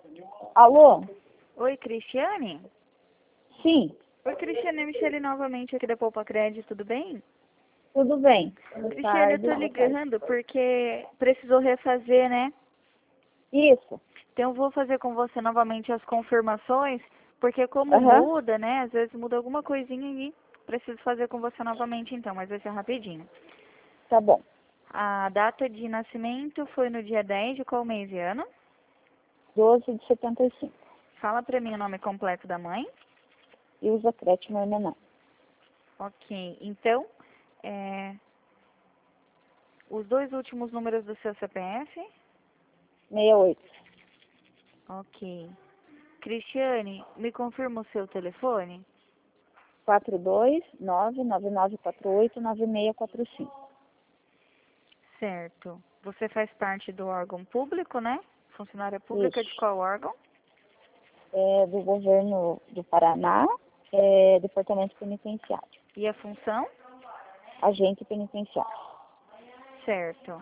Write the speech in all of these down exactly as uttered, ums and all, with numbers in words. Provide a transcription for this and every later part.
Alô? Oi, Cristiane? Sim, Oi, Cristiane, é Michele novamente aqui da Poupa Crédito, tudo bem? tudo bem. Boa Cristiane, eu tarde. tô ligando porque precisou refazer, né? Isso. Então eu vou fazer com você novamente as confirmações, porque como Aham, muda, né? Às vezes muda alguma coisinha e preciso fazer com você novamente então, mas vai ser rapidinho. tá bom. A data de nascimento foi no dia dez de qual mês e ano? doze de setenta e cinco. Fala pra mim o nome completo da mãe. Ilza Kretschmer Menon. Ok, então, é, os dois últimos números do seu C P F? sessenta e oito. Ok. Cristiane, me confirma o seu telefone? quatro dois nove nove nove quatro oito nove seis quatro cinco. Certo. Você faz parte do órgão público, né? Funcionária pública de Isso. qual órgão? É do governo do Paraná, é, Departamento Penitenciário. E a função? Agente penitenciário. Certo.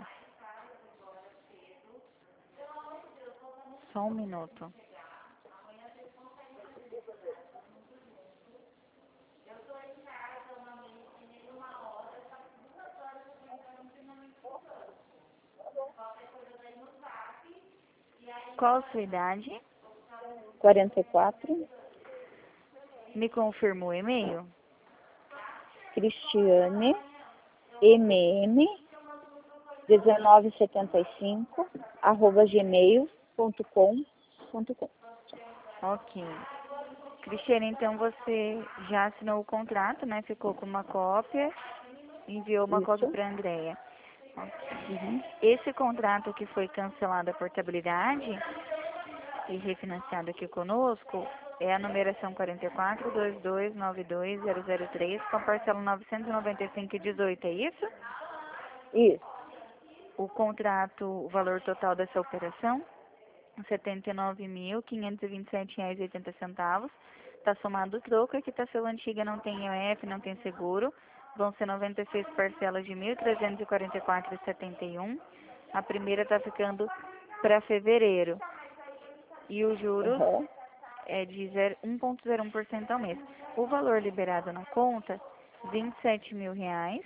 Só um minuto. Qual a sua idade? quarenta e quatro. Me confirma o e-mail? Cristiane mm dezenove setenta e cinco arroba gmail ponto com ponto com. Ok. Cristiane, então você já assinou o contrato, né? Ficou com uma cópia, enviou uma cópia Isso. para a Andrea. Ok. Uhum. Esse contrato que foi cancelado a portabilidade e refinanciado aqui conosco é a numeração quarenta e quatro, vinte e dois, noventa e dois, zero zero três com a parcela novecentos e noventa e cinco e dezoito, é isso? Isso. O contrato, o valor total dessa operação, setenta e nove mil, quinhentos e vinte e sete reais e oitenta centavos. Está somado o troco, a quitação antiga não tem I O F, não tem seguro. Vão ser noventa e seis parcelas de mil trezentos e quarenta e quatro reais e setenta e um. A primeira está ficando para fevereiro. E os juros Uhum. é de um vírgula zero um por cento ao mês. O valor liberado na conta, vinte e sete mil reais,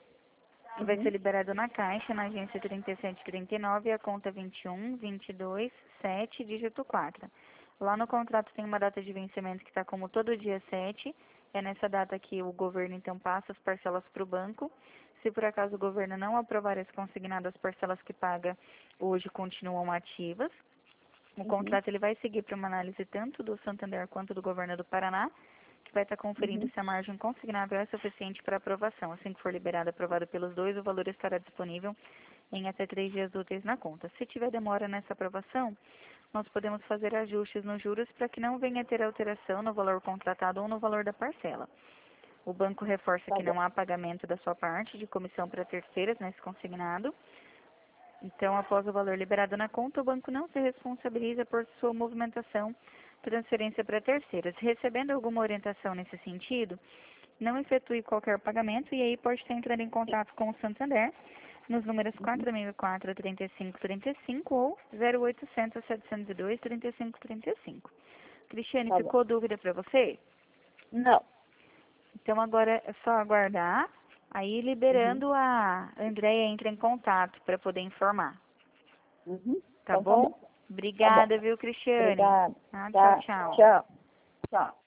que vai ser Uhum. liberado na Caixa, na agência trinta e sete trinta e nove, a conta vinte e um, vinte e dois, sete, dígito quatro. Lá no contrato tem uma data de vencimento que está como todo dia sete. É nessa data que o governo, então, passa as parcelas para o banco. Se por acaso o governo não aprovar esse consignado, as parcelas que paga hoje continuam ativas. O Uhum. contrato ele vai seguir para uma análise tanto do Santander quanto do governo do Paraná, que vai estar conferindo Uhum. se a margem consignável é suficiente para aprovação. Assim que for liberado, aprovado pelos dois, o valor estará disponível em até três dias úteis na conta. Se tiver demora nessa aprovação, nós podemos fazer ajustes nos juros para que não venha a ter alteração no valor contratado ou no valor da parcela. O banco reforça Tá que bom. não há pagamento da sua parte de comissão para terceiras nesse consignado. Então, após o valor liberado na conta, o banco não se responsabiliza por sua movimentação, transferência para terceiras. Recebendo alguma orientação nesse sentido, não efetue qualquer pagamento e aí pode estar entrando em contato com o Santander nos números Uhum. quatro mil e quatro, trinta e cinco trinta e cinco ou zero oitocentos, setecentos e dois, trinta e cinco trinta e cinco. Cristiane, Tá bom. ficou dúvida para você? Não. Então, agora é só aguardar. Aí, Uhum. liberando, a Andréia entra em contato para poder informar. Uhum. Tá Então tá bom? bom. Tá bom. Obrigada, viu, Cristiane? Obrigada. Ah, tchau, Tá. tchau. Tchau. Tchau.